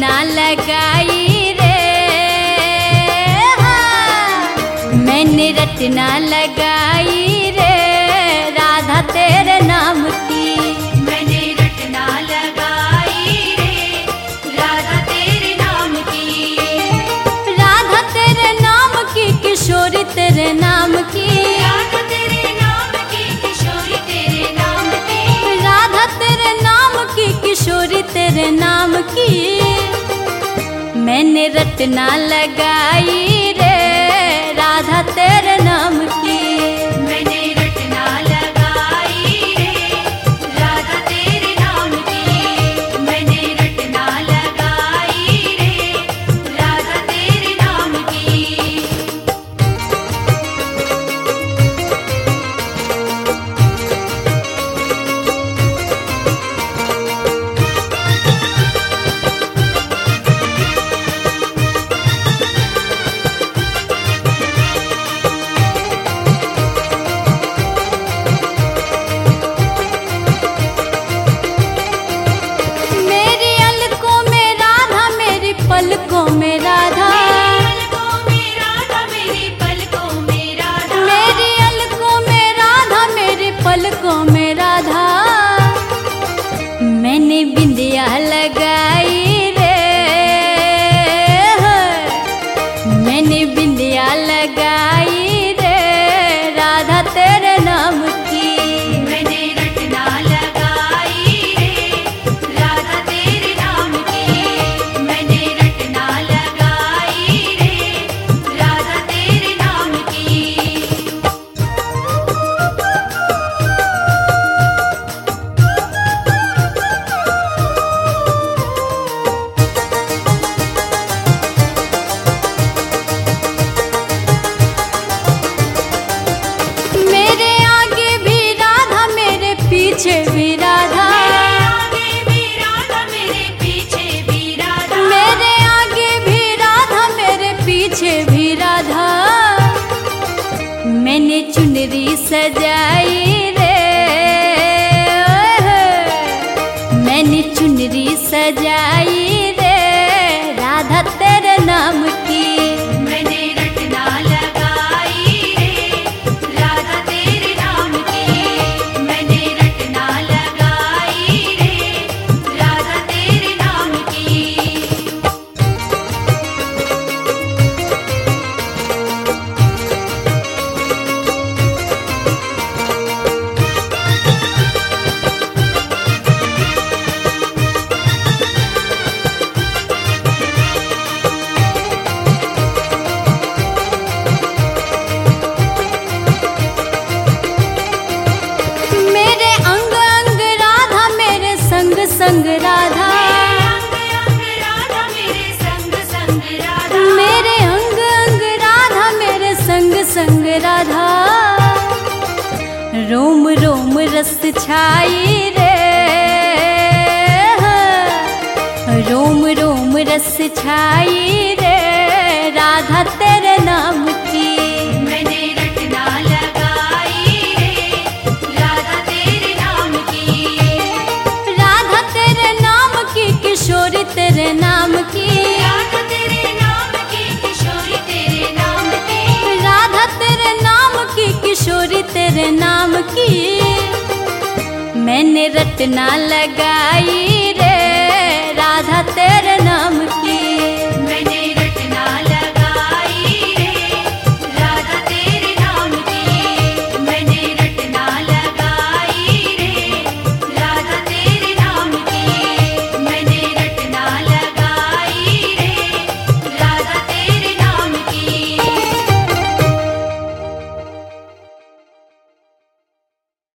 रटना लगाई रे, हाँ। मैंने रटना लगाई रे राधा तेरे नाम की। मैंने रटना लगाई रे राधा तेरे नाम की। राधा तेरे नाम की, किशोरी तेरे नाम की। राधा तेरे नाम की, किशोरी तेरे नाम की। राधा तेरे नाम की, किशोरी तेरे नाम की। मैंने रटना लगाई रे राधा तेरे नाम की। मैंने रटना लगाई रे राधा तेरे नाम की। मैंने रटना लगाई रे राधा तेरे नाम की। मेरी अलकों में राधा, मेरी पलकों में राधा। पलकों में राधा, मेरी पलकों में राधा। मेरी अलकों में राधा, मेरी पलकों में राधा। मैंने बिंदिया लगाई रे, मैंने बिंदिया लगाई रे राधा तेरे नाम की। मैंने रटना लगाई रे राधा तेरे नाम की। मैंने रटना लगाई रे राधा तेरे नाम की। मेरे आगे भी राधा, मेरे पीछे भी राधा। आगे भी राधा, मेरे पीछे भी राधा। मेरे आगे भी राधा, मेरे पीछे भी राधा। मैंने चुनरी सजाई रे, मैंने चुनरी सजाई रे राधा तेरे नाम की। मैंने रटना लगाई रे राधा तेरे नाम की। मैंने रटना लगाई रे राधा तेरे नाम की। मेरे अंग अंग राधा, मेरे संग संग राधा। अंग अंग राधा, मेरे संग संग राधा। मेरे अंग अंग राधा, मेरे संग संग राधा। रोम रोम रस छाई रे, रोम रोम रस छाई रे राधा तेरे नाम की। मैंने रटना लगाई रे राधा तेरे नाम की। राधा तेरे नाम की, किशोरी तेरे नाम की। राधा तेरे नाम की, किशोरी तेरे नाम की। राधा तेरे नाम की, किशोरी तेरे नाम की। मैंने रटना लगाई